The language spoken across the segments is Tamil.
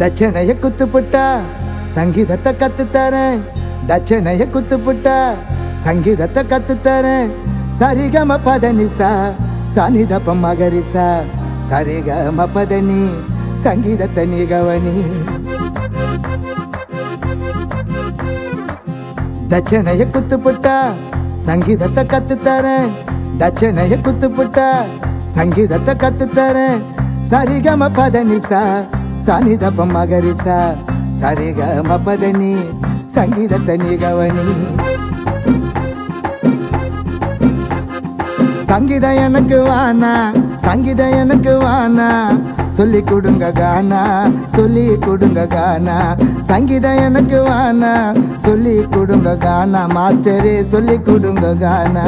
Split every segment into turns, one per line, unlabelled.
தட்சணைய குத்துப்புட்டா சங்கீதத்தை கத்துத்தரேன். தட்சணைய குத்துப்புட்டா சங்கீதத்தை கத்துத்தரேன். சரிகம பதனிசா சனிதப்ப மகரிசா சரிகம பதனி சங்கீதத்தை நீ கவனி. தட்சணைய குத்துப்புட்டா சங்கீதத்தை கத்துத்தரேன். தட்சணைய குத்துப்புட்டா சங்கீதத்தை கத்துத்தரேன். சரிகம பதனிசா சனிதப்ப மகரிசா சரிகம பதனி சங்கீதத்தை நீ கவனி. சங்கீதம் எனக்கு வானா சங்கீதம் எனக்கு வானா சொல்லி கொடுங்க கானா சொல்லி கொடுங்க கானா. சங்கீதம் எனக்கு வானா சொல்லி கொடுங்க கானா மாஸ்டரே சொல்லி கொடுங்க கானா.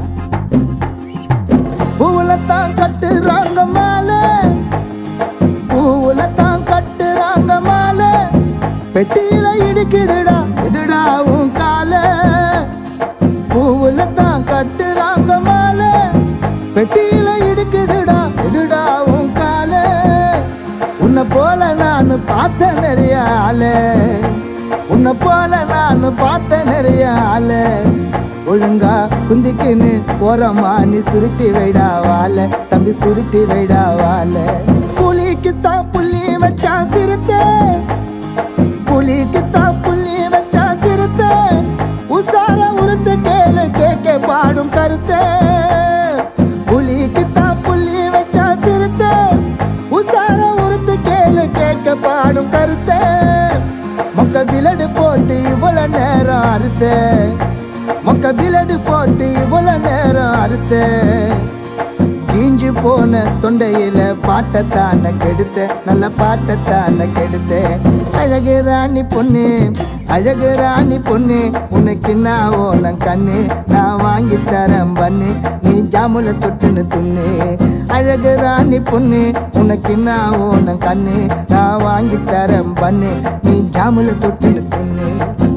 பூவுலத்தான் கட்டுறாங்க மாலை பூவுலத்தான் கட்டுறாங்க மாலை பெட்டியில இடிக்குதுடா இடுடா உன் கால. பூவுலத்தான் கட்டுறாங்க மாலை பெட்டியில இடுக்குதுடா இடுடா உன் கால. உன்னை போல நான் பார்த்த நிறைய ஆள உன்னை போல நான் பார்த்த நிறைய ஆள. ஒழுங்கா குந்திக்குன்னு போறமா நீ சுருட்டி வைடா வாழ தம்பி சுருட்டி வைடா வாழ. புலிக்குத்தான் புள்ளி வச்சா சிறுத்த புலிக்குத்தான் புள்ளி வச்சா சிறுத்த உசார உறுத்து கேளு கேட்க பாடும் கருத்த. புலிக்குத்தான் புள்ளி வச்சா சிறுத்த உசார உறுத்து கேளு கேட்க பாடும் கருத்த. மொக்க விலடு போட்டு இவ்வளவு நேரம் அறுத்த மொக்க விலடு போட்டு இவ்வளவு நேரம் அறுத்த. கீஞ்சு போன தொண்டையில பாட்டத்தான கெடுத்த நல்ல பாட்டத்தான கெடுத்த. அழகு ராணி பொண்ணு அழகு ராணி பொண்ணு உனக்கு நான் ஓனம் கண்ணு நான் வாங்கி தரேன் பண்ணு நீ ஜாமுல தொட்டுன்னு துண்ணு. அழகு ராணி பொண்ணு உனக்கு நான் ஓனம் கண்ணு நான் வாங்கி தரேன் பண்ணு நீ ஜாமுல தொட்டுன்னு துண்ணு.